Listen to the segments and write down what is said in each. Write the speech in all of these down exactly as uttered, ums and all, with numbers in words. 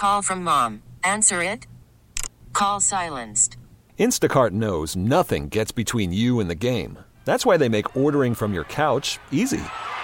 Call from mom. Answer it. Call silenced. Instacart knows nothing gets between you and the game. That's why they make ordering from your couch easy.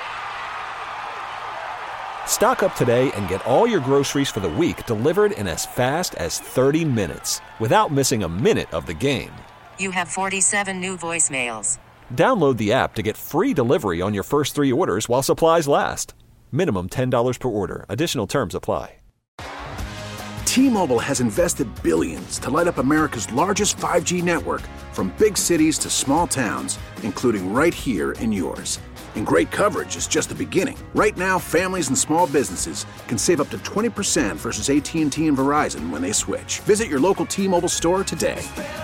Stock up today and get all your groceries for the week delivered in as fast as thirty minutes without missing a minute of the game. You have forty-seven new voicemails. Download the app to get free delivery on your first three orders while supplies last. Minimum ten dollars per order. Additional terms apply. T-Mobile has invested billions to light up America's largest five G network, from big cities to small towns, including right here in yours. And great coverage is just the beginning. Right now, families and small businesses can save up to twenty percent versus A T and T and Verizon when they switch. Visit your local T-Mobile store today.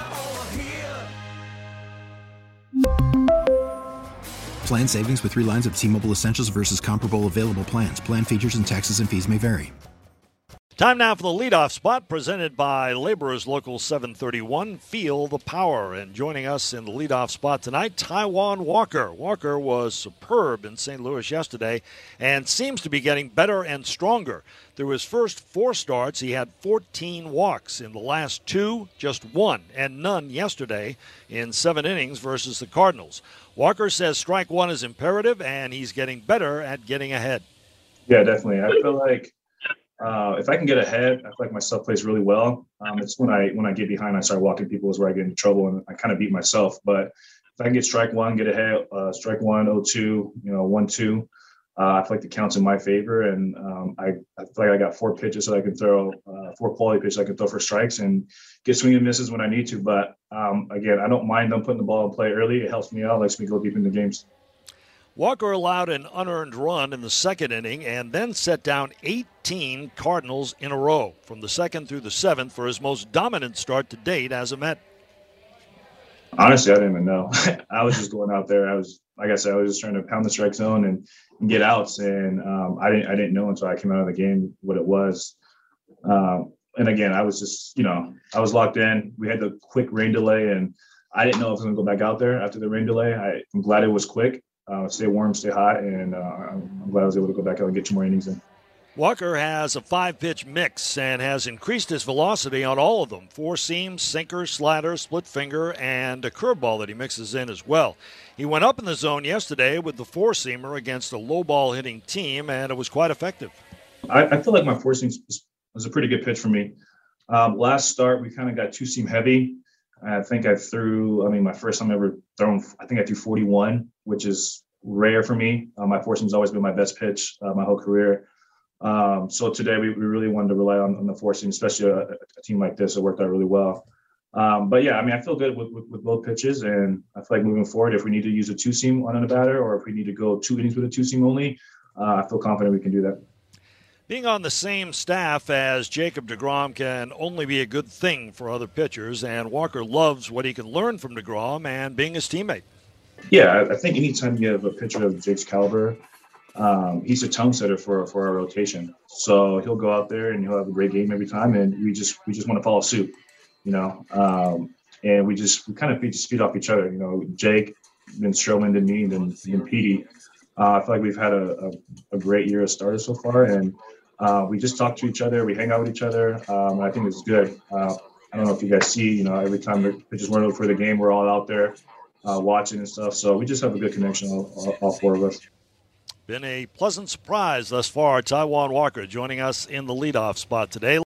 Plan savings with three lines of T-Mobile Essentials versus comparable available plans. Plan features and taxes and fees may vary. Time now for the leadoff spot presented by Laborers Local seven thirty-one. Feel the power. And joining us in the leadoff spot tonight, Taijuan Walker. Walker was superb in Saint Louis yesterday and seems to be getting better and stronger. Through his first four starts, he had fourteen walks. In the last two, just one, and none yesterday in seven innings versus the Cardinals. Walker says strike one is imperative, and he's getting better at getting ahead. Yeah, definitely. I feel like Uh, if I can get ahead, I feel like my stuff plays really well. Um, it's when I when I get behind, I start walking people is where I get into trouble, and I kind of beat myself. But if I can get strike one, get ahead, uh, strike one, oh two, you know, one two, uh, I feel like the count's in my favor, and um, I, I feel like I got four pitches that I can throw, uh, four quality pitches I can throw for strikes and get swing and misses when I need to. But um, again, I don't mind them putting the ball in play early. It helps me out, lets me go deep into games. Walker allowed an unearned run in the second inning and then set down eighteen Cardinals in a row from the second through the seventh for his most dominant start to date as a Met. Honestly, I didn't even know. I was just going out there. I was, like I said, I was just trying to pound the strike zone and, and get outs. And um, I didn't, I didn't know until I came out of the game what it was. Um, and again, I was just, you know, I was locked in. We had the quick rain delay, and I didn't know if I was going to go back out there after the rain delay. I, I'm glad it was quick. Uh, stay warm, stay hot, and uh, I'm glad I was able to go back out and get two more innings in. Walker has a five-pitch mix and has increased his velocity on all of them. Four seams, sinker, slider, split finger, and a curveball that he mixes in as well. He went up in the zone yesterday with the four-seamer against a low-ball hitting team, and it was quite effective. I, I feel like my four-seam was a pretty good pitch for me. Um, last start, we kind of got two-seam heavy. I think I threw, I mean, my first time ever thrown, I think I threw forty-one, which is rare for me. Uh, my four-seam's always been my best pitch uh, my whole career. Um, so today we, we really wanted to rely on, on the four-seam, especially a, a team like this. It worked out really well. Um, but, yeah, I mean, I feel good with, with, with both pitches, and I feel like moving forward, if we need to use a two-seam on a batter or if we need to go two innings with a two-seam only, uh, I feel confident we can do that. Being on the same staff as Jacob deGrom can only be a good thing for other pitchers, and Walker loves what he can learn from deGrom and being his teammate. Yeah, I think anytime you have a pitcher of Jake's caliber, um, he's a tone setter for for our rotation. So he'll go out there and he'll have a great game every time, and we just we just want to follow suit, you know. Um, and we just we kind of feed, just feed off each other, you know. Jake, then Stroman, then me, then then Petey. Uh, I feel like we've had a, a, a great year of starters so far, and uh, we just talk to each other. We hang out with each other. Um, and I think it's good. Uh, I don't know if you guys see, you know, every time the pitchers weren't for the game, we're all out there uh, watching and stuff. So we just have a good connection, all, all, all four of us. Been a pleasant surprise thus far. Taijuan Walker joining us in the leadoff spot today.